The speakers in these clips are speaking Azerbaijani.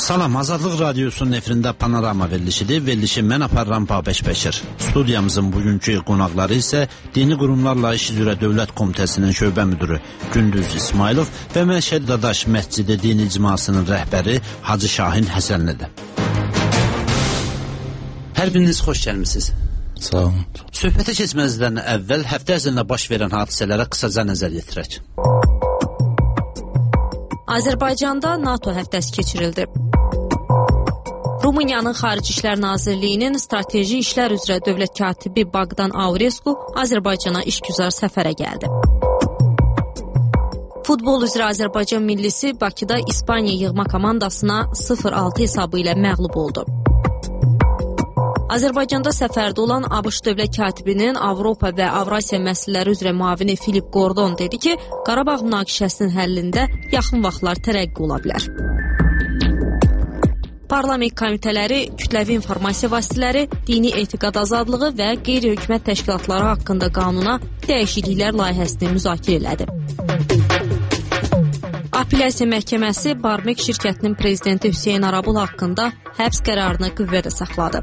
Salam, Azadlıq Radiosunun efirində Panorama verilişidir. Verilişi mən aparıram Babək Bəşir. Studiyamızın bugünkü qonaqları isə Dini Qurumlarla İş üzrə Dövlət Komitəsinin şöbə müdürü Gündüz İsmailov və Məşəd Dadaş Məscidi Dini İcmasının rəhbəri Hacı Şahin Həsənlidir. Hər biriniz xoş gəlmisiniz. Sağ olun. Söhbətə keçməzdən əvvəl həftə ərzində baş verən hadisələrə qısaca nəzər yetirək. Azərbaycanda NATO həftəsi keçirildi. Rumıniyanın Xarici İşlər Nazirliyinin Strateji İşlər üzrə Dövlət Katibi Bogdan Aurescu Azərbaycana işgüzar səfərə gəldi. Futbol üzrə Azərbaycan millisi Bakıda İspaniya yığma komandasına 0-6 hesabı ilə məğlub oldu. Azərbaycanda səfərdə olan ABŞ Dövlət Katibinin Avropa və Avrasiya məsələləri üzrə müavini Filip Gordon dedi ki, Qarabağ münaqişəsinin həllində yaxın vaxtlar tərəqqi ola bilər. Parlament komitələri, kütləvi informasiya vasitələri, dini etiqad azadlığı və qeyri-hökumət təşkilatları haqqında qanuna dəyişikliklər layihəsini müzakirə elədi. Apellyasiya məhkəməsi Barmek şirkətinin prezidenti Hüseyn Arabul haqqında həbs qərarını qüvvədə saxladı.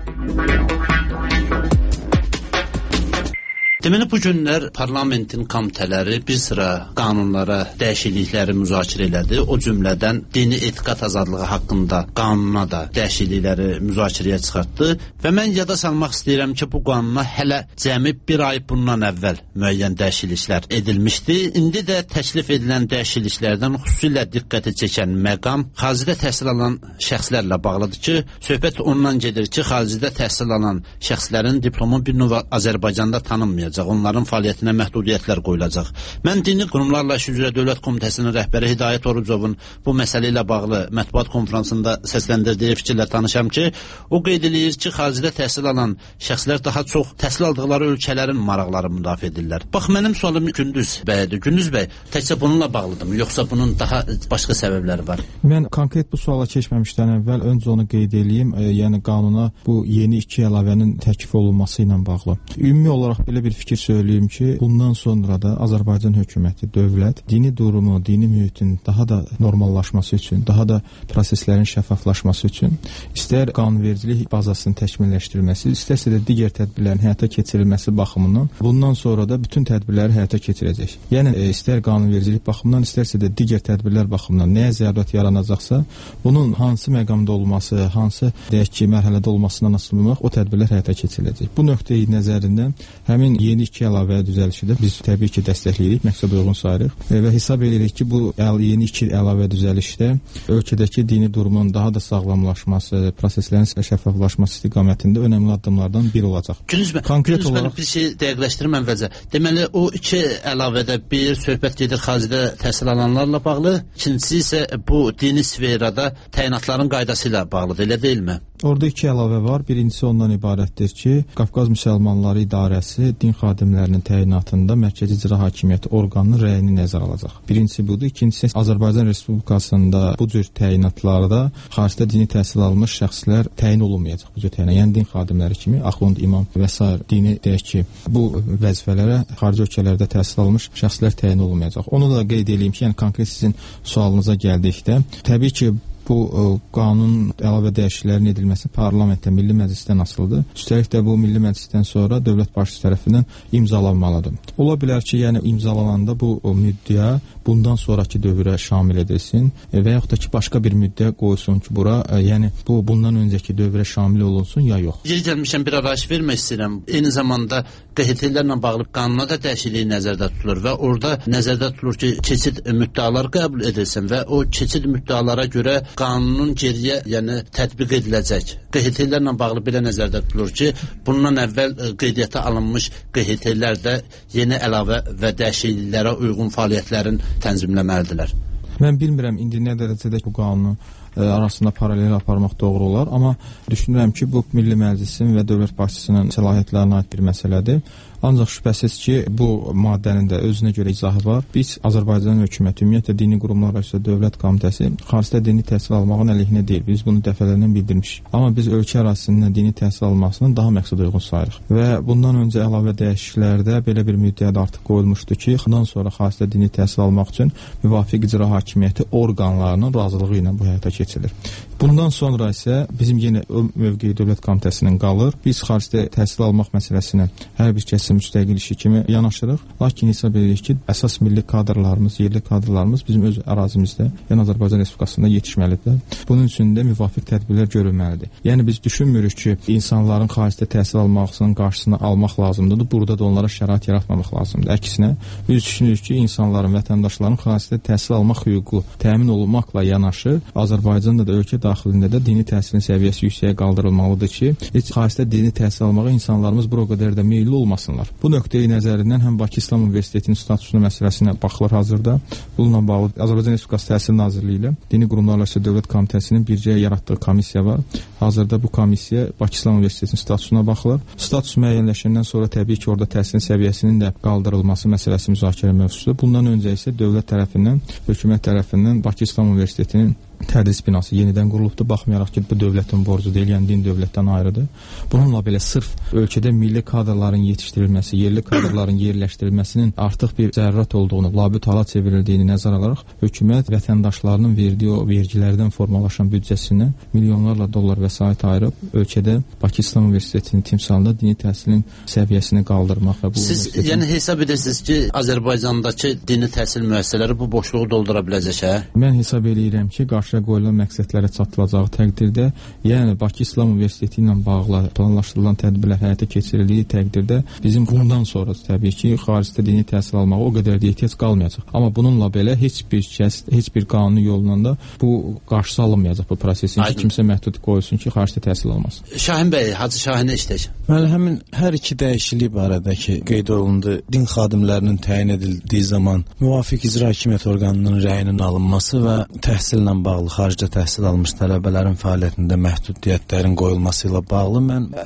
Deməli, bu günlər parlamentin komitələri bir sıra qanunlara dəyişiklikləri müzakirə elədi. O cümlədən dini etiqad azadlığı haqqında qanuna da dəyişiklikləri müzakirəyə çıxartdı. Və mən yada salmaq istəyirəm ki, bu qanuna hələ cəmi bir ay bundan əvvəl müəyyən dəyişikliklər edilmişdi. İndi də təklif edilən dəyişikliklərdən xüsusilə diqqəti çəkən məqam xaricdə təhsil alan şəxslərlə bağlıdır ki, söhbət ondan gedir ki, xaricdə təhsil alan şəxslərin diplomu bir növ Azərbaycanda tanınmayacaq. Onların fəaliyyətinə məhdudiyyətlər qoyulacaq. Mən Dini Qurumlarla İş üzrə Dövlət Komitəsinin rəhbəri Hidayət Orucovun bu məsələ ilə bağlı mətbuat konfransında səsləndirdiyi fikirlə tanışam ki, o qeyd edir ki, xaricdə təhsil alan şəxslər daha çox təhsil aldıqları ölkələrin maraqları müdafiə edirlər. Bax, mənim sualım Gündüz bəydir. Gündüz bəy, təkcə bununla bağlıdırmı, yoxsa bunun daha başqa səbəbləri var? Mən konkret bu suala keçməmişdən əvvəl öncə onu qeyd edeyim. Yəni qanuna bu yeni 2 əlavənin təklif olunması ilə bağlı. Ümumi olaraq belə bir fikir söyləyim ki, bundan sonra da Azərbaycan hökuməti, dövlət dini durumu, dini mühitin daha da normallaşması üçün, daha da proseslərin şəffaflaşması üçün istər qanunvericilik bazasının təkmilləşdirilməsi, istərsə də digər tədbirlərin həyata keçirilməsi baxımından bundan sonra da bütün tədbirləri həyata keçirəcək. Yəni istər qanunvericilik baxımından, istərsə də digər tədbirlər baxımından nəyə zərurət yaranacaqsa, bunun hansı məqamda olması, hansı deyək ki, mərhələdə olmasından asılı olaraq o tədbirlər həyata keçiriləcək. Bu nöqteyi nəzərindən həmin yeni 2 əlavə düzəlişi də biz təbii ki dəstəkləyirik, məqsədə uyğun sayırıq və hesab edirik ki, bu yeni 2 əlavə düzəlişdə ölkədəki dini durumun daha da sağlamlaşması, proseslərin şəffaflaşması istiqamətində önəmli addımlardan biri olacaq. Konkret olaraq bir şey dəqiqləşdirim əvvəlcə. Deməli, o 2 əlavədə bir söhbət gedir xaricdə təhsil alanlarla bağlı, ikincisi isə bu dini sferada təyinatların qaydası ilə bağlıdır, elə deyilmi? Orada 2 əlavə var. Birincisi ondan ibarətdir ki, Qafqaz Müsəlmanları İdarəsi din xadimlərinin təyinatında Mərkəzi İcra Hakimiyyəti orqanının rəyini nəzərə alacaq. Birincisi budur. İkincisi Azərbaycan Respublikasında bu cür təyinatlarda xaricdə dini təhsil almış şəxslər təyin olunmayacaq. Bu cür təyinat, yəni din xadimləri kimi, axund, imam və s. dini deyək ki, bu vəzifələrə xarici ölkələrdə təhsil almış şəxslər təyin olunmayacaq. Onu da qeyd edeyim ki, yəni konkret sizin sualınıza gəldikdə, təbii ki, bu qanun əlavə dəyişikliklərin edilməsi parlamentdə, Milli Məclisdən asılıdır. Üstəlik də bu Milli Məclisdən sonra dövlət başçısı tərəfindən imzalanmalıdır. Ola bilər ki, yəni imzalananda bu müddəa bundan sonraki dövrə şamil edilsin və yaxud da ki, başqa bir müddəa qoyulsun ki, bura, yəni bu bundan öncəki dövrə şamil olunsun ya yox. Yeri gəlmişəm bir arayış vermək istəyirəm. Eyni zamanda QHT-lərlə bağlı qanuna da dəyişiklik nəzərdə tutulur və orada nəzərdə tutulur ki, keçid müddəalar qəbul edilsin və o keçid müddəalara görə qanunun geriyə, yəni tətbiq ediləcək. QHT-lərlə bağlı belə nəzərdə tutulur ki, bundan əvvəl qeydiyyata alınmış QHT-lər də yeni əlavə və dəyişikliklərə uyğun fəaliyyətlərin tənzimləməlidirlər. Mən bilmirəm indi nə dərəcədə bu qanunu arasında paralel aparmaq doğru olar, amma düşünürəm ki, bu Milli Məclisin və dövlət başçısının səlahiyyətlərinə aid bir məsələdir. Ancaq şübhəsiz ki, bu maddənin də özünə görə izahı var. Biz Azərbaycan hökuməti, ümumiyyətlə Dini Qurumlar üzrə Dövlət Komitəsi xaricdə dini təhsil almağın əleyhinə deyil. Biz bunu dəfələrlə bildirmişik. Amma biz ölkə ərazisində dini təhsil almasının daha məqsədə uyğun sayırıq. Və bundan öncə əlavə dəyişikliklərdə belə bir müddədə artıq qoyulmuşdu ki, bundan sonra xaricdə dini təhsil almaq üçün müvafiq icra hakimiyyəti orqanlarının razılığı ilə bu həyata keçirilir. Bundan sonra isə bizim yenə o mövqeyi Dövlət Komitəsinin qalır. Biz xaricdə təhsil almaq məsələsinə hər bir kəsin müstəqil işi kimi yanaşırıq. Lakin hesab edirik ki, əsas milli kadrlarımız, yerli kadrlarımız bizim öz ərazimizdə, yəni Azərbaycan Respublikasında yetişməlidir. Bunun üçün də müvafiq tədbirlər görülməlidir. Yəni biz düşünmürük ki, insanların xaricdə təhsil almasının qarşısını almaq lazımdır. Burada da onlara şərait yaratmamaq lazımdır. Əksinə, biz düşünürük ki, insanların, vətəndaşların xaricdə təhsil almaq hüququ təmin olunmaqla yanaşı, Azərbaycanda da ölkə daxilində də dini təhsilin səviyyəsi yüksəyə qaldırılmalıdır ki, heç xaricdə dini təhsil almağa insanlarımız bu qədər də meyilli olmasınlar. Bu nöqteyi nəzərindən həm Bakı İslam Universitetinin statusuna məsələsinə baxılır hazırda. Bununla bağlı Azərbaycan Respublikası Təhsil Nazirliyi ilə Dini Qurumlarla Dövlət Komitəsinin bircə yaratdığı komissiya var. Hazırda bu komissiya Bakı İslam Universitetinin statusuna baxılır. Status müəyyənləşəndən sonra təbii ki, orada təhsilin səviyyəsinin də qaldırılması məsələsi müzakirə mövzusudur. Bundan öncə isə dövlət tərəfindən, hökumət tərəfindən Bakı İslam Universitetinin tədris binası yenidən qurulubdur. Baxmayaraq ki, bu dövlətin borcu deyil, yəni din dövlətdən ayrıdır. Bununla belə sırf ölkədə milli kadrların yetişdirilməsi, yerli kadrların yerləşdirilməsinin artıq bir zərurət olduğunu, labüd hala çevrildiyini nəzərə alaraq hökumət vətəndaşlarının verdiyi o vergilərdən formalaşan büdcəsindən milyonlarla dollar vəsait ayırıb ölkədə Bakı İslam Universitetinin timsalında dini təhsilin səviyyəsini qaldırmaq və bu Siz yəni hesab edirsiniz ki, Azərbaycandakı dini təhsil müəssisələri bu boşluğu doldura biləcək, hə? Mən hesab edirəm ki, qarşıya qoyulan məqsədlərə çatdılacağı təqdirdə, yəni Bakı İslam Universiteti ilə bağlı planlaşdırılan tədbirlər həyata keçirildiyi təqdirdə bizim bundan sonra təbii ki, xaricdə dini təhsil almağa o qədər də ehtiyac qalmayacaq. Amma bununla belə heç bir kəs, heç bir qanuni yolla da bu qarşısı alınmayacaq bu prosesin ki, kimsə məhdud qoyulsun ki, xaricdə təhsil almasın. Şahin bəy, Hacı Şahinə işlək. Mən həmin hər iki dəyişiklik barədə ki, qeyd olundu, din xadimlərinin təyin edildiyi zaman müvafiq icra hakimiyyət orqanının rəyinin alınması və təhsillə bağlı, xaricdə təhsil almış tələbələrin fəaliyyətində məhdudiyyətlərin qoyulması ilə bağlı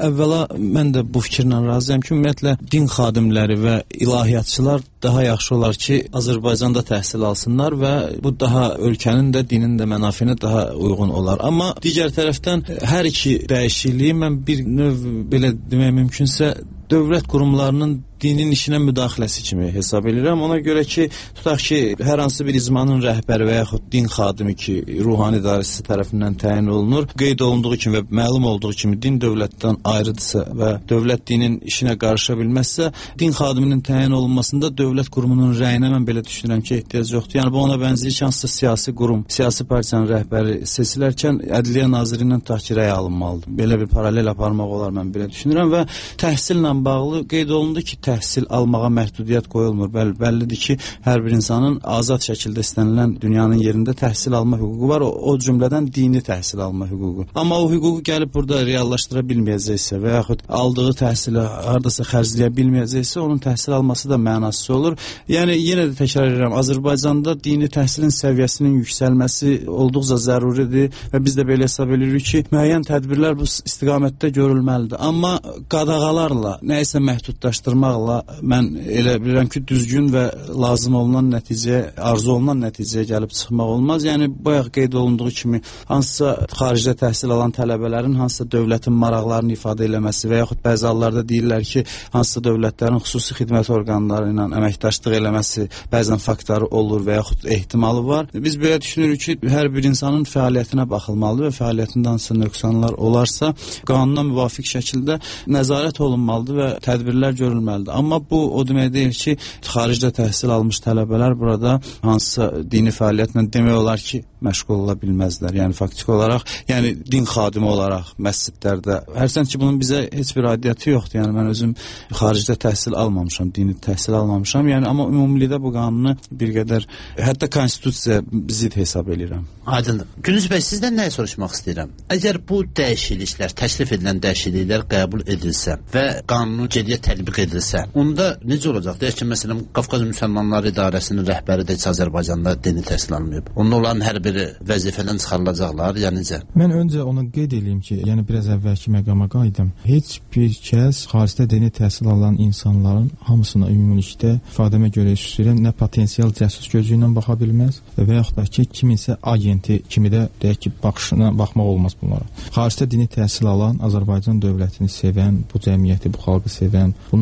mən də bu fikirlə razıyam ki, ümumiyyətlə din xadimləri və ilahiyyatçılar daha yaxşı olar ki, Azərbaycanda təhsil alsınlar və bu daha ölkənin də, dinin də mənafiyinə daha uyğun olar. Amma digər tərəfdən hər iki dəyişikliyi mən bir növ belə demək mümkünsə dövlət qurumlarının dinin işinə müdaxiləsi kimi hesab edirəm. Ona görə ki, tutaq ki, hər hansı bir icmanın rəhbəri və yaxud din xadimi ki, ruhani idarəçisi tərəfindən təyin olunur. Qeyd olunduğu kimi və məlum olduğu kimi din dövlətdən ayrıdırsa və dövlət dinin işinə qarışa bilməzsə, din xadiminin təyin olunmasında dövlət qurumunun rəyinə mən belə düşünürəm ki, ehtiyac yoxdur. Yəni bu ona bənzəyir ki, hansısa siyasi qurum, siyasi partiyanın rəhbəri seçilərkən Ədliyyə Naziri ilə tutaq ki, rəy alınmalıdır. Belə bir paralel aparmaq olar, mən belə düşünürəm və təhsillə bağlı qeyd olundu ki, təhsil almağa məhdudiyyət qoyulmur. Bəllidir ki, hər bir insanın azad şəkildə istənilən dünyanın yerində təhsil alma hüququ var, o cümlədən dini təhsil alma hüququ. Amma o hüququ gəlib burada reallaşdıra bilməyəcəksə və yaxud aldığı təhsili hardasa xərcləyə bilməyəcəksə, onun təhsil alması da mənasız olur. Yəni, yenə də təkrar edirəm, Azərbaycanda dini təhsilin səviyyəsinin yüksəlməsi olduqca zəruridir və biz də belə hesab edirik ki, müəyyən tədbirlər bu istiqamətdə görülməlidir. Amma qadağalarla, nəyisə məhdudlaşdırmaqla mən elə bilirəm ki, düzgün və lazım olunan nəticəyə, arzu olunan nəticəyə gəlib çıxmaq olmaz. Yəni, bayaq qeyd olunduğu kimi, hansısa xaricdə təhsil alan tələbələrin hansısa dövlətin maraqlarını ifadə eləməsi və yaxud bəzi hallarda deyirlər ki, hansısa dövlətlərin xüsusi xidmət orqanları ilə əməkdaşlıq eləməsi bəzən faktları olur və yaxud ehtimalı var. Biz belə düşünürük ki, hər bir insanın fəaliyyətinə baxılmalıdır və fəaliyyətində hansısa nöqsanlar olarsa, qanuna müvafiq şəkildə nəzarət olunmalıdır və tədbirlər görülməlidir. Amma bu o demək deyil ki, xaricdə təhsil almış tələbələr burada hansısa dini fəaliyyətlə demək olar ki, məşğul ola bilməzlər. Yəni faktiki olaraq, yəni din xadimi olaraq məscidlərdə. Hərçənd ki, bunun bizə heç bir aidiyyəti yoxdur. Yəni mən özüm xaricdə təhsil almamışam, dini təhsil almamışam. Yəni amma ümumilikdə bu qanunu bir qədər hətta konstitusiya zid hesab edirəm. Aydındır. Gündüz bəy, sizdən nəyi soruşmaq istəyirəm? Əgər bu dəyişikliklər, təklif edilən dəyişikliklər qəbul edilsə və qanunu geriyə tətbiq edilsə, onda necə olacaq? Deyək ki, məsələn, Qafqaz Müsəlmanları İdarəsinin rəhbəri də heç Azərbaycanda dini təhsil almayıb. Onda onların hər biri vəzifədən çıxarılacaqlar, yəni necə? Mən öncə onu qeyd edeyim ki, yəni biraz əvvəlki məqama qayıdım. Heç bir kəs xaricdə dini təhsil alan insanların hamısına ümumilikdə ifadəmə görə istəyirəm, nə potensial cəsus gözü ilə baxa bilməz və yaxud da ki, kiminsə agenti kimi də deyək ki, baxışına baxmaq olmaz bunlara. Xaricdə dini təhsil alan, Azərbaycan dövlətini sevən, bu cəmiyyəti, bu xalqı sevən, bunun doğru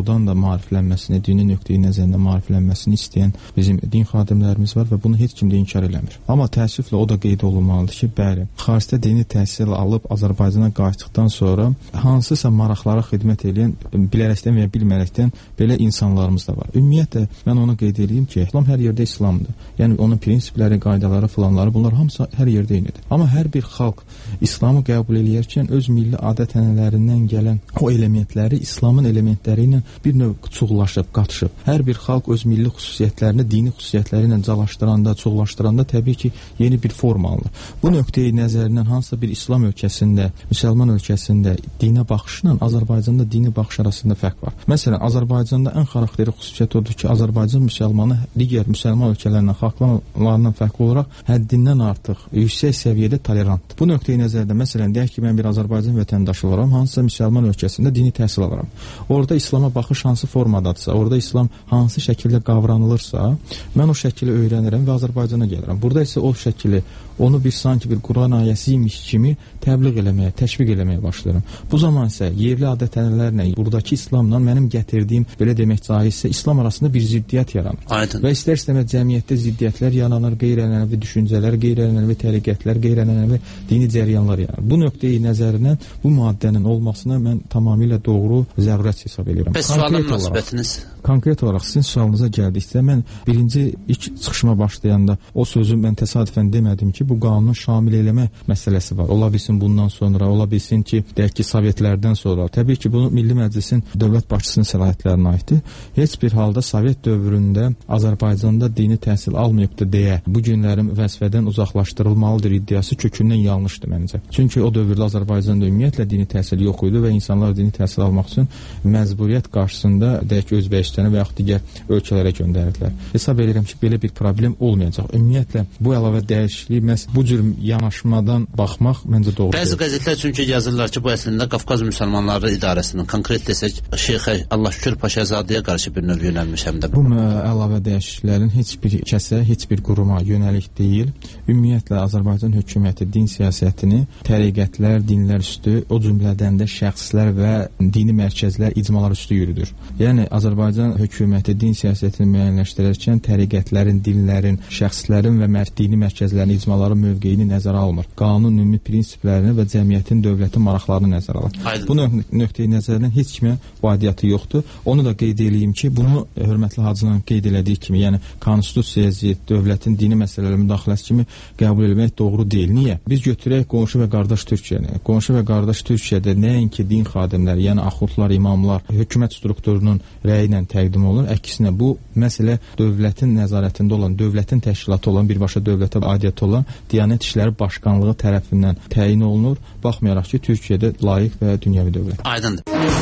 doğrudan da maariflənməsini, dini nöqteyi nəzərində maariflənməsini istəyən bizim din xadimlərimiz var və bunu heç kim də inkar eləmir. Amma təəssüflə o da qeyd olunmalıdır ki, bəli, xaricdə dini təhsil alıb Azərbaycana qayıtdıqdan sonra hansısa maraqlara xidmət edən bilərəkdən və ya bilmərəkdən belə insanlarımız da var. Ümumiyyətlə mən onu qeyd edeyim ki, İslam hər yerdə İslamdır. Yəni onun prinsipləri, qaydaları, filanları bunlar hamısı hər yerdə eynidir. Amma hər bir xalq İslamı qəbul edərkən öz milli adət-ənənələrindən gələn o elementləri İslamın elementləri ilə bir növ çuğulaşıb, qatışıb. Hər bir xalq öz milli xüsusiyyətlərini dini xüsusiyyətləri ilə calaşdıranda, çoğulaşdıranda təbii ki, yeni bir forma alır. Bu nöqteyi nəzərindən hansısa bir İslam ölkəsində, müsəlman ölkəsində dinə baxışla Azərbaycanda dini baxış arasında fərq var. Məsələn, Azərbaycanda ən xarakterik xüsusiyyət odur ki, Azərbaycan müsəlmanı digər müsəlman ölkələrindən, xalqlarından fərqli olaraq həddindən artıq yüksək səviyyədə tolerantdır. Bu nöqteyi nəzərdə məsələn deyək ki, mən bir Azərbaycan vətəndaşı olaram, hansısa müsəlman ölkəsində dini təhsil alaram. Orada İslama baxış hansı formadadırsa, orada İslam hansı şəkildə qavranılırsa, mən o şəkili öyrənirəm və Azərbaycana gəlirəm. Burada isə o şəkili, onu bir sanki bir Quran ayəsiymiş kimi təbliğ eləməyə, təşviq eləməyə başlayıram. Bu zaman isə yerli adət-ənənələrlə, buradakı İslamla mənim gətirdiyim, belə demək caizsə, İslam arasında bir ziddiyyət yaranır. Aydın. Və istər-istəməz cəmiyyətdə ziddiyyətlər yaranır, qeyri-ənənəvi düşüncələr, qeyri-ənənəvi təriqətlər, qeyri-ənənəvi dini cəryanlar yaranır. Bu nöqteyi nəzərindən bu maddənin olmasına mən tamamilə doğru zərurət hesab edirəm. Bəs suala münasibətiniz? Konkret olaraq sizin sualınıza gəldikdə mən ilk çıxışıma başlayanda o sözü mən təsadüfən demədim ki, bu qanunu şamil eləmə məsələsi var. Ola bilsin bundan sonra, ola bilsin ki, deyək ki, Sovetlərdən sonra. Təbii ki, bunu Milli Məclisin dövlət başçısının səlahiyyətlərinə aiddir. Heç bir halda Sovet dövründə Azərbaycanda dini təhsil almayıbdır deyə bu günlərin vəzifədən uzaqlaşdırılmalıdır iddiası kökündən yanlışdır məncə. Çünki o dövrdə Azərbaycanda ümumiyyətlə dini təhsil yox idi və insanlar dini təhsil almaq üçün məcburiyyət qarşısında deyək ki, Özbəkistana və yaxud digər ölkələrə göndərirdilər. Hesab edirəm ki, belə bir problem olmayacaq. Ümumiyyətlə bu əlavə dəyişikliyi məhz bu cür yanaşmadan baxmaq məncə doğru deyil. Bəzi qəzetlər çünki yazırlar ki, bu əslində Qafqaz müsəlmanları idarəsinin, konkret desək Şeyx Allah Şükür Paşazadəyə qarşı bir növ yönəlmiş həm də. Bu əlavə dəyişikliklərin heç bir kəsə, heç bir quruma yönəlik deyil. Ümumiyyətlə Azərbaycan hökuməti din siyasətini təriqətlər, dinlər üstü, o cümlədən də şəxslər və dini mərkəzlər, icmalar üstü yürüdür. Yəni Azərbaycan hökuməti din siyasətini müəyyənləşdirərkən təriqətlərin, dinlərin, şəxslərin və dini mərkəzlərin, icmaların mövqeyini nəzərə almır. Qanun ümumi prinsiplərini və cəmiyyətin, dövlətin maraqlarını nəzərə alır. Bu nöqteyi nəzərdən heç kimə bu aidiyyatı yoxdur. Onu da qeyd edeyim ki, bunu hörmətli hacının qeyd elədiyi kimi, yəni konstitusiyaya zidd, dövlətin dini məsələlərə müdaxiləsi kimi qəbul etmək doğru deyil. Niyə? Biz götürək qonşu və qardaş Türkiyəni. Qonşu və qardaş Türkiyədə nəinki din xadimləri, yəni axundlar, imamlar, hökumət strukturunun rəyi ilə təqdim olunur. Əksinə bu məsələ dövlətin nəzarətində olan, dövlətin təşkilatı olan, birbaşa dövlətə aidiyyəti olan Diyanət İşləri Başkanlığı tərəfindən təyin olunur. Baxmayaraq ki, Türkiyədə layiq və dünyəvi dövlət. Aydındır.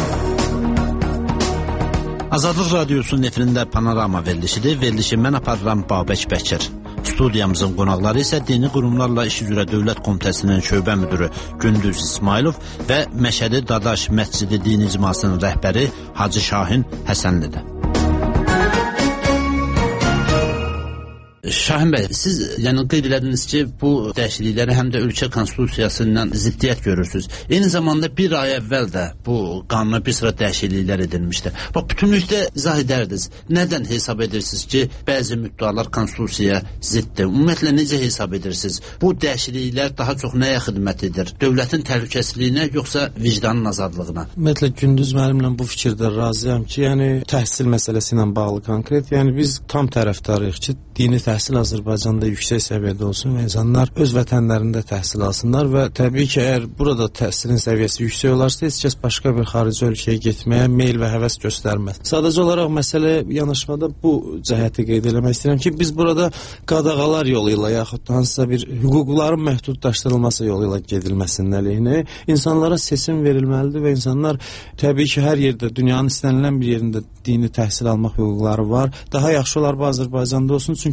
Azadlıq Radiosunun efirində Panorama verilişidir. Verilişi mən aparıram Babək Bəkir. Studiyamızın qonaqları isə dini qurumlarla iş üzrə Dövlət Komitəsinin şöbə müdürü Gündüz İsmailov və Məşədi Dadaş Məscidi Dini İcmasının rəhbəri Hacı Şahin Həsənlidir. Şahin bəy, siz yəni qeyd elədiniz ki, bu dəyişiklikləri həm də ölkə konstitusiyası ilə ziddiyyət görürsünüz. Eyni zamanda bir ay əvvəl də bu qanuna bir sıra dəyişikliklər edilmişdi. Bax, bütünlükdə izah edərdiniz. Nədən hesab edirsiniz ki, bəzi müddəalar konstitusiyaya ziddir? Ümumiyyətlə necə hesab edirsiniz? Bu dəyişikliklər daha çox nəyə xidmət edir? Dövlətin təhlükəsizliyinə yoxsa vicdanın azadlığına? Ümumiyyətlə Gündüz müəllimlə bu fikirdə razıyam ki, yəni təhsil məsələsi ilə bağlı konkret, yəni biz tam tərəfdarıyıq ki, dini təhsil Azərbaycanda yüksək səviyyədə olsun və insanlar öz vətənlərində təhsil alsınlar və təbii ki, əgər burada təhsilin səviyyəsi yüksək olarsa, heç kəs başqa bir xarici ölkəyə getməyə meyl və həvəs göstərməz. Sadəcə olaraq məsələ yanaşmada bu cəhəti qeyd eləmək istəyirəm ki, biz burada qadağalar yolu ilə yaxud da hansısa bir hüquqların məhdudlaşdırılması yolu ilə gedilməsinin əleyhinə insanlara seçim verilməlidir və insanlar təbii ki, hər yerdə, dünyanın istənilən bir yerində dini təhsil almaq hüquqları var. Daha yaxşı olar bu Azərbaycanda olsun, çünki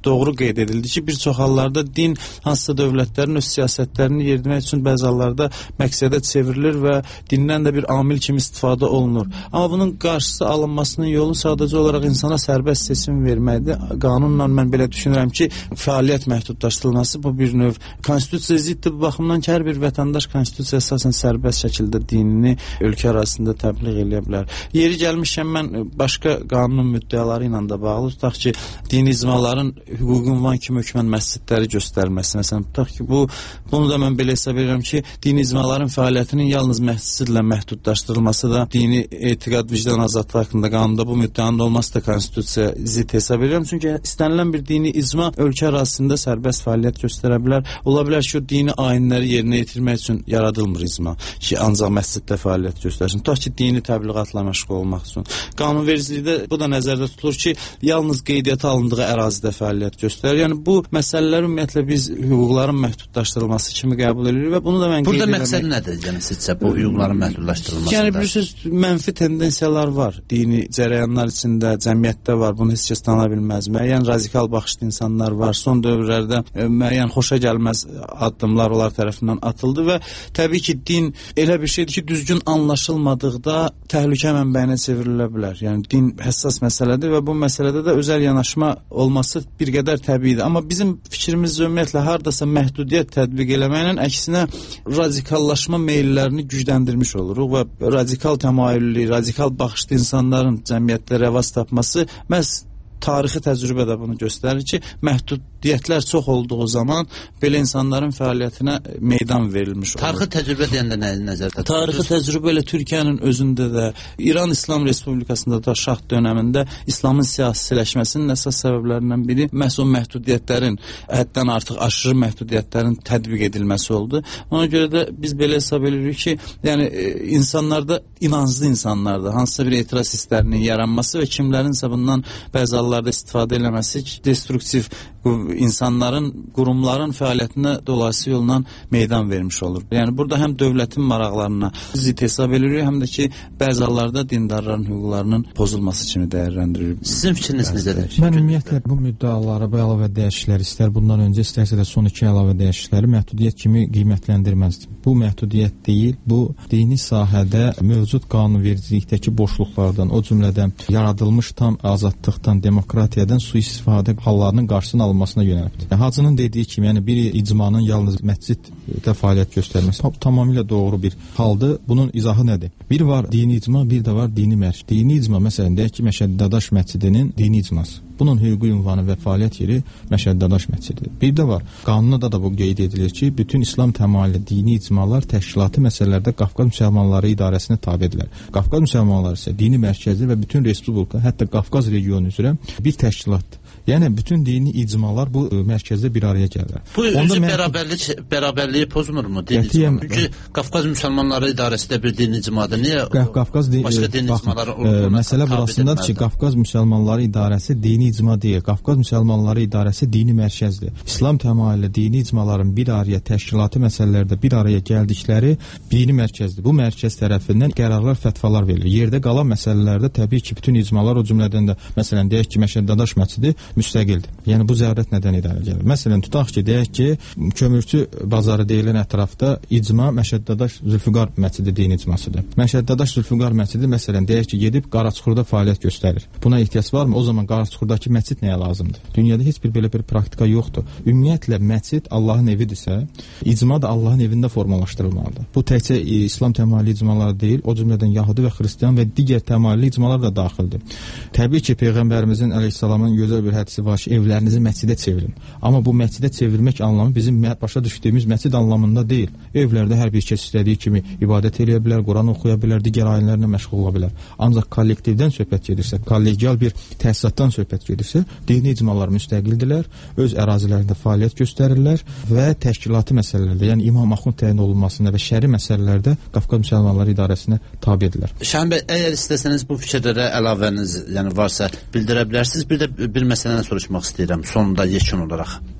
doğru qeyd edildi ki, bir çox hallarda din hansısa dövlətlərin öz siyasətlərini yeritmək üçün bəzi hallarda məqsədə çevrilir və dindən də bir amil kimi istifadə olunur. Amma bunun qarşısı alınmasının yolu sadəcə olaraq insana sərbəst seçim verməkdir. Qanunla mən belə düşünürəm ki, fəaliyyət məhdudlaşdırılması bu bir növ konstitusiya ziddir. Bu baxımdan ki, hər bir vətəndaş konstitusiya əsasən sərbəst şəkildə dinini ölkə arasında təbliğ edə bilər. Yeri gəlmişkən mən başqa qanunun müddəaları ilə də bağlı tutaq ki, dini icmaların hüququn van kimi hökmən məscidləri göstərilməsi. Məsələn, tutaq ki, bunu da mən belə hesab edirəm ki, dini icmaların fəaliyyətinin yalnız məscidlə məhdudlaşdırılması da dini etiqad, vicdan azadlığı haqqında qanunda bu müddəanın olması da konstitusiya zid hesab edirəm. Çünki istənilən bir dini icma ölkə ərazisində sərbəst fəaliyyət göstərə bilər. Ola bilər ki, o dini ayinləri yerinə yetirmək üçün yaradılmır icma ki, ancaq məsciddə fəaliyyət göstərsin. Tutaq ki, dini təbliğatla məşğul olmaq üçün. Qanunvericilikdə bu da nəzərdə tutulur ki, yalnız qeydiyyata alındığı ərazidə fəaliyyət göstərir. Yəni bu məsələlər ümumiyyətlə biz hüquqların məhdudlaşdırılması kimi qəbul edirik və bunu da mən burada məqsəd nədir? Yəni sizcə bu hüquqların məhdudlaşdırılmasında? Yəni bilirsiniz, mənfi tendensiyalar var. Dini cərəyanlar içində, cəmiyyətdə var. Bunu heç kəs tanı bilməz. Müəyyən radikal baxışlı insanlar var. Son dövrlərdə müəyyən xoşa gəlməz addımlar onlar tərəfindən atıldı və təbii ki, din elə bir şeydir ki, düzgün anlaşılmadıqda təhlükə mənbəyinə çevrilə bilər. Yəni din həssas məsələdir və bu məsələdə də özəl yanaşma olması bir qədər təbiidir. Amma bizim fikrimiz ümumiyyətlə hardasa məhdudiyyət tətbiq eləməklə əksinə radikallaşma meyllərini gücləndirmiş oluruq və radikal təmayüllü, radikal baxışlı insanların cəmiyyətdə rəvaz tapması məhz tarixi təcrübə də bunu göstərir ki, məhdudiyyətlər çox olduğu zaman belə insanların fəaliyyətinə meydan verilmiş olur. Tarixi təcrübə deyəndə nə nəzərdə tutulur? Tarixi təcrübə elə Türkiyənin özündə də, İran İslam Respublikasında da şah dönəmində İslamın siyasiləşməsinin əsas səbəblərindən biri məhz o məhdudiyyətlərin, həddən artıq aşırı məhdudiyyətlərin tətbiq edilməsi oldu. Ona görə də biz belə hesab edirik ki, yəni insanlarda, inanclı insanlarda hansısa bir etiraz hisslərinin yaranması və kimlərinsə bundan bəzi hallarda istifadə eləməsi destruktiv insanların, qurumların fəaliyyətinə dolayısıyla yolla meydan vermiş olur. Yəni burada həm dövlətin maraqlarına zid hesab edirik, həm də ki, bəzi hallarda dindarların hüquqlarının pozulması kimi dəyərləndiririk. Sizin fikriniz necədir? Mən ümumiyyətlə bu müddəalara bu əlavə dəyişikliklər istər bundan öncə, istərsə də son 2 əlavə dəyişiklikləri məhdudiyyət kimi qiymətləndirməzdim. Bu məhdudiyyət deyil, bu dini sahədə mövcud qanunvericilikdəki boşluqlardan, o cümlədən yaradılmış tam azadlıqdan, demokratiyadan sui-istifadə hallarının qarşısını alınmasına yönəlibdir. Hacının dediyi kimi, yəni bir icmanın yalnız məsciddə fəaliyyət göstərməsi tamamilə doğru bir haldır. Bunun izahı nədir? Bir var dini icma, bir də var dini mərc. Dini icma, məsələn, deyək ki, Məşədi Dadaş məscidinin dini icması. Bunun hüquqi ünvanı və fəaliyyət yeri Məşədi Dadaş məscididir. Bir də var, qanunda da bu qeyd edilir ki, bütün İslam təmayüllü dini icmalar təşkilati məsələlərdə Qafqaz müsəlmanları idarəsinə tabedirlər. Qafqaz müsəlmanları isə dini mərkəzi və bütün respublika, hətta Qafqaz regionu üzrə bir təşkilatdır. Yəni bütün dini icmalar bu mərkəzdə bir araya gəlirlər. Bu özü bərabərliyi pozmurmu? Çünki Qafqaz müsəlmanları idarəsi də bir dini icmadır. Niyə başqa dini icmaları məsələ burasındadır ki, Qafqaz müsəlmanları idarəsi dini icma deyil. Qafqaz müsəlmanları idarəsi dini mərkəzdir. İslam təmayüllü dini icmaların bir araya təşkilati məsələlərdə bir araya gəldikləri dini mərkəzdir. Bu mərkəz tərəfindən qərarlar, fətvalar verilir. Yerdə qalan məsələlərdə təbii ki, bütün icmalar, o cümlədən də məsələn deyək ki, Məşədi Dadaş məscidi müstəqildir. Yəni bu zərurət nədən idarə gəlir? Məsələn, tutaq ki, deyək ki, Kömürçü bazarı deyilən ətrafda icma Məşədi Dadaş Zülfüqar məscidi dini icmasıdır. Məşədi Dadaş Zülfüqar məscidi məsələn deyək ki, gedib Qaraçuxurda fəaliyyət göstərir. Buna ehtiyac varmı? O zaman Qaraçuxurdakı məscid nəyə lazımdır? Dünyada heç bir belə bir praktika yoxdur. Ümumiyyətlə məscid Allahın evidirsə, icma da Allahın evində formalaşdırılmalıdır. Bu təkcə İslam təmayüllü icmaları deyil, o cümlədən Yəhudi və Xristian və digər təmayüllü icmalar da daxildir. Təbii ki, Peyğəmbərimizin əleyhissalamın gözəl bir hədisi var ki, evlərinizi məscidə çevirin. Amma bu məscidə çevirmək anlamı bizim başa düşdüyümüz məscid anlamında deyil. Evlərdə hər bir kəs istədiyi kimi ibadət edə bilər, Quran oxuya bilər, digər ayinlərlə məşğul ola bilər. Ancaq kollektivdən söhbət gedirsə, kollegial bir təsisatdan söhbət gedirsə, dini icmalar müstəqildirlər, öz ərazilərində fəaliyyət göstərirlər və təşkilati məsələlərdə, yəni imam axund təyin olunmasında və şəri məsələlərdə Qafqaz müsəlmanları idarəsinə tabedirlər. Şahin bəy, əgər istəsəniz bu fikirlərə əlavəniz varsa bildirə bilərsiniz. Bir də bir məsələni soruşmaq istəyirəm sonunda yekun olaraq.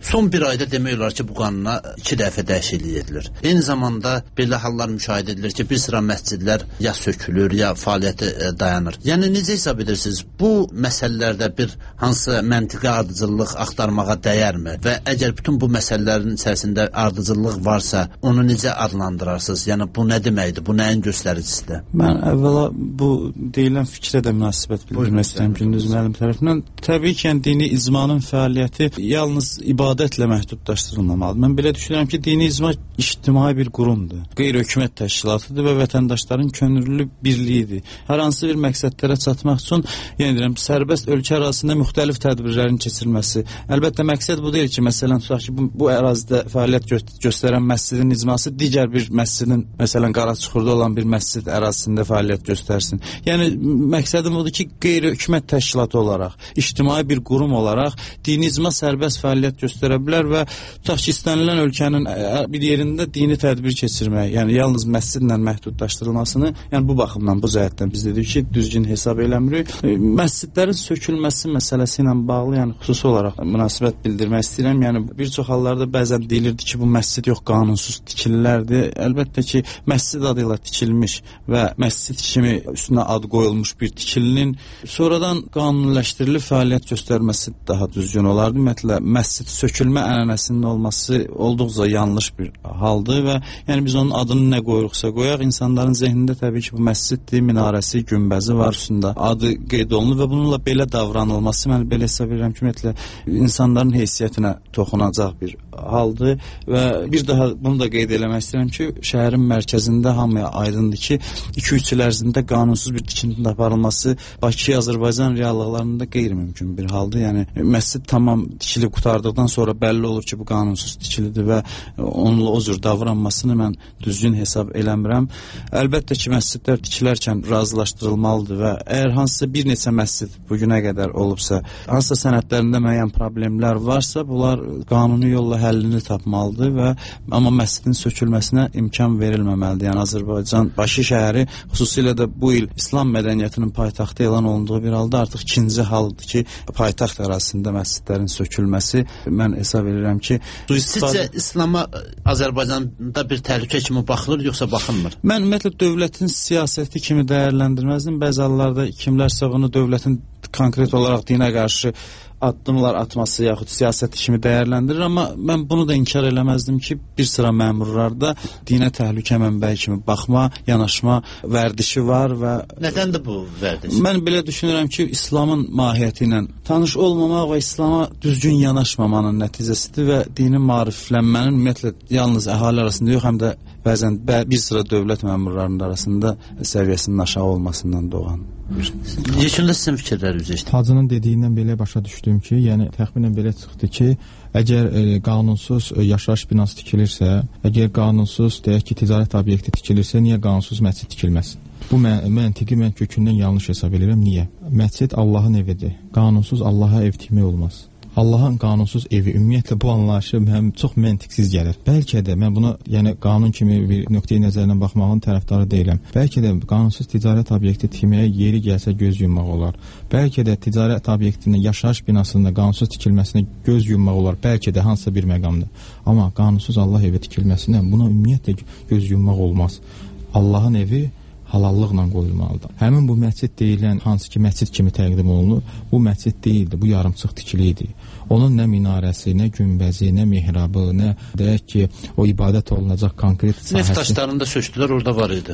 Son bir ayda demək olar ki, bu qanuna 2 dəfə dəyişiklik edilir. Eyni zamanda belə hallar müşahidə edilir ki, bir sıra məscidlər ya sökülür, ya fəaliyyəti dayanır. Yəni necə hesab edirsiniz? Bu məsələlərdə bir hansı məntiqi ardıcıllıq axtarmağa dəyərmi? Və əgər bütün bu məsələlərin içərisində ardıcıllıq varsa, onu necə adlandırarsınız? Yəni bu nə deməkdir? Bu nəyin göstəricisidir? Mən əvvəla bu deyilən fikrə də münasibət bildirmək istəyirəm Gündüz müəllim tərəfindən. Təbii ki, dini icmanın fəaliyyəti yalnız ibadətlə məhdudlaşdırılmamalıdır. Mən belə düşünürəm ki, dini icma ictimai bir qurumdur. Qeyri-hökumət təşkilatıdır və vətəndaşların könüllü birliyidir. Hər hansı bir məqsədlərə çatmaq üçün, yəni deyirəm, sərbəst ölkə ərazisində müxtəlif tədbirlərin keçirilməsi. Əlbəttə məqsəd bu deyil ki, məsələn tutaq ki, bu ərazidə fəaliyyət göstərən məscidin icması digər bir məscidin, məsələn Qaraçuxurda olan bir məscid ərazisində fəaliyyət göstərsin. Yəni məqsədim odur ki, qeyri-hökumət təşkilatı olaraq, ictimai bir qurum olaraq dini icma sərbəst fəaliyyət göstərə bilər və tutaq ki, istənilən ölkənin bir yerində dini tədbir keçirmək, yəni yalnız məscidlə məhdudlaşdırılmasını, yəni bu baxımdan, bu cəhətdən biz dedik ki, düzgün hesab eləmirik. Məscidlərin sökülməsi məsələsi ilə bağlı, yəni xüsusi olaraq münasibət bildirmək istəyirəm. Yəni bir çox hallarda bəzən deyilirdi ki, bu məscid yox, qanunsuz tikililərdir. Əlbəttə ki, məscid adı ilə tikilmiş və məscid kimi üstünə ad qoyulmuş bir tikilinin sonradan qanuniləşdirilib fəaliyyət göstərməsi daha düzgün olardı. Ümumiyyətlə, məscid sökülmə ənənəsinin olması olduqca yanlış bir haldır və yəni biz onun adını nə qoyuruqsa qoyaq, insanların zehnində təbii ki, bu məsciddir, minarəsi, günbəzi var üstündə, adı qeyd olunur və bununla belə davranılması, mən belə hesab edirəm ki, ümumiyyətlə, insanların heysiyyətinə toxunacaq bir haldır və bir daha bunu da qeyd eləmək istəyirəm ki, şəhərin mərkəzində hamıya aydındır ki, 2-3 il ərzində qanunsuz bir tikintinin aparılması Bakı, Azərbaycan reallıqlarında qeyri-mümkün bir haldır. Yəni, məscid tamam tikilib qutardıqdan sonra bəlli olur ki, bu qanunsuz tikilidir və onunla o cür davranmasını mən düzgün hesab eləmirəm. Əlbəttə ki, məscidlər tikilərkən razılaşdırılmalıdır və əgər hansısa bir neçə məscid bugünə qədər olubsa, hansısa sənədlərində müəyyən problemlər varsa, bunlar qanuni yolla həllini tapmalıdır və amma məscidin sökülməsinə imkan verilməməlidir. Yəni, Azərbaycan, Bakı şəhəri xüsusilə də bu il İslam mədəniyyətinin paytaxtı elan olunduğu bir halda artıq ikinci haldır ki, paytaxt ərazisində məscidlərin sökülməsi, mən hesab edirəm ki, sizcə İslama Azərbaycanda bir təhlükə kimi baxılır, yoxsa baxılmır? Mən ümumiyyətlə dövlətin siyasəti kimi dəyərləndirməzdim. Bəzi hallarda kimlərsə bunu dövlətin konkret olaraq dinə qarşı addımlar atması yaxud siyasəti kimi dəyərləndirir, amma mən bunu da inkar eləməzdim ki, bir sıra məmurlarda dinə təhlükə mənbəyi kimi baxma, yanaşma vərdişi var və... Nədəndir bu vərdiş? Mən belə düşünürəm ki, İslamın mahiyyəti ilə tanış olmamaq və İslama düzgün yanaşmamanın nəticəsidir və dini maariflənmənin ümumiyyətlə yalnız əhali arasında yox, həm də bəzən bir sıra dövlət məmurlarının arasında səviyyəsinin aşağı olmasından doğan. Yekunda sizin fikirləriniz işte. Hacının dediyindən belə başa düşdüm ki, yəni təxminən belə çıxdı ki, əgər qanunsuz yaşayış binası tikilirsə, əgər qanunsuz deyək ki, ticarət obyekti tikilirsə, niyə qanunsuz məscid tikilməsin? Bu məntiqi mən kökündən yanlış hesab edirəm. Niyə? Məscid Allahın evidir. Qanunsuz Allaha ev tikmək olmaz. Allahın qanunsuz evi, ümumiyyətlə bu anlayışı mənim çox məntiqsiz gəlir. Bəlkə də mən buna, yəni qanun kimi bir nöqteyi nəzərdən baxmağın tərəfdarı deyiləm. Bəlkə də qanunsuz ticarət obyekti tikməyə yeri gəlsə göz yummaq olar. Bəlkə də ticarət obyektinin yaşayış binasında qanunsuz tikilməsinə göz yummaq olar. Bəlkə də hansısa bir məqamda. Amma qanunsuz Allah evi tikilməsinə buna ümumiyyətlə göz yummaq olmaz. Allahın evi halallıqla qoyulmalıdır. Həmin bu məscid deyilən, hansı ki məscid kimi təqdim olunur, bu məscid deyildi, bu yarımçıq tikili idi. Onun nə minarəsi, nə günbəzi, nə mihrabı, nə deyək ki, o ibadət olunacaq konkret sahəsi. Neft daşlarında sökdülər, orada var idi.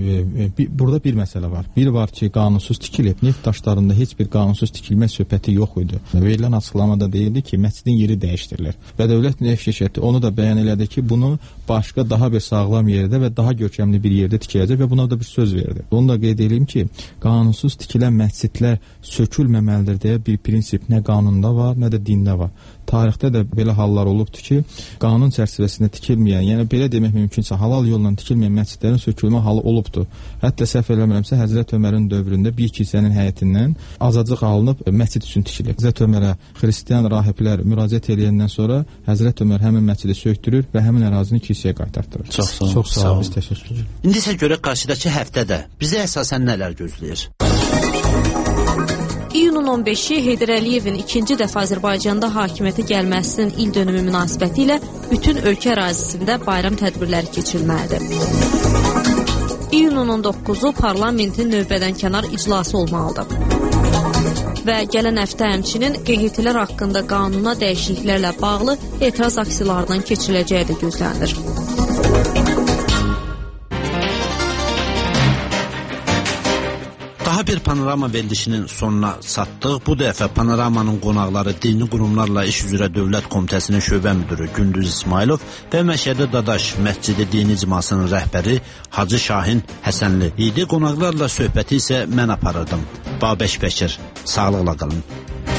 Burada bir məsələ var. Bir var ki, qanunsuz tikilib, neft daşlarında heç bir qanunsuz tikilmə söhbəti yox idi. Verilən açıqlamada deyildi ki, məscidin yeri dəyişdirilir. Və dövlət neft şirkəti onu da bəyan elədi ki, bunu başqa daha bir sağlam yerdə və daha görkəmli bir yerdə tikiləcək və buna da bir söz verdi. Onu da qeyd edeyim ki, qanunsuz tikilən məscidlər sökülməməlidir deyə bir prinsip nə qanunda var, nə də dində var. Tarixdə də belə hallar olubdur ki, qanun çərçivəsində tikilməyən, yəni belə demək mümkünsə, halal yolla tikilməyən məscidlərin sökülmə halı olubdur. Hətta səhv eləmirəmsə, Həzrət Ömərin dövründə bir kilsənin həyətindən azacıq alınıb məscid üçün tikilib. Həzrət Ömərə xristian rahiblər müraciət edəndən sonra Həzrət Ömər həmin məscidi sökdürür və həmin ərazini kilsəyə qaytartdırır. Çox sağ olun. Çox sağ olun. Biz təşəkkür edirik. İndi isə görək qarşıdakı həftədə bizə əsasən nələr gözləyir? İyunun İyunun 15-i Heydər Əliyevin ikinci dəfə Azərbaycanda hakimiyyətə gəlməsinin il dönümü münasibətilə bütün ölkə ərazisində bayram tədbirləri keçirilməlidir. İyunun 19-u parlamentin növbədənkənar iclası olmalıdır. Və gələn həftə həmçinin QHT-lər haqqında qanuna dəyişikliklərlə bağlı etiraz aksiyalarının keçiriləcəyi də gözlənilir. Daha bir panorama verilişinin sonuna çatdıq. Bu dəfə panoramanın qonaqları dini qurumlarla iş üzrə Dövlət Komitəsinin şöbə müdürü Gündüz İsmailov və Məşədi Dadaş Məscidi Dini İcmasının rəhbəri Hacı Şahin Həsənli idi. Qonaqlarla söhbəti isə mən aparırdım. Babək Bəkir, sağlıqla qalın.